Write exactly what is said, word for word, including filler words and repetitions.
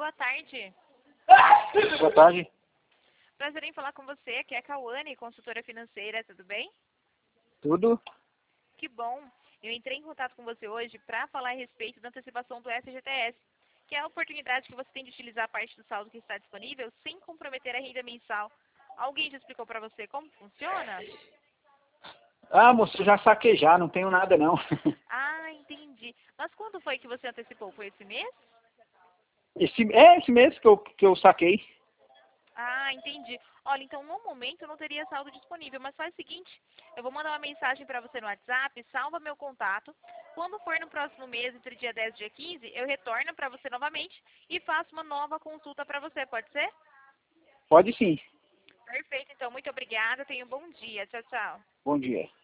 boa tarde. Boa tarde. Prazer em falar com você, aqui é a Cauane, consultora financeira, tudo bem? Tudo? Que bom. Eu entrei em contato com você hoje para falar a respeito da antecipação do F G T S, que é a oportunidade que você tem de utilizar parte do saldo que está disponível sem comprometer a renda mensal. Alguém já explicou para você como funciona? Ah, moço, já saquei já, não tenho nada não. Ah, entendi. Mas quando foi que você antecipou? Foi esse mês? Esse, é esse mês que eu, que eu saquei. Ah, entendi. Olha, então no momento eu não teria saldo disponível, mas faz o seguinte, eu vou mandar uma mensagem para você no WhatsApp, salva meu contato. Quando for no próximo mês, entre dia dez e dia quinze, eu retorno para você novamente e faço uma nova consulta para você, pode ser? Pode sim. Perfeito, então muito obrigada, tenha um bom dia. Tchau, tchau. Bom dia.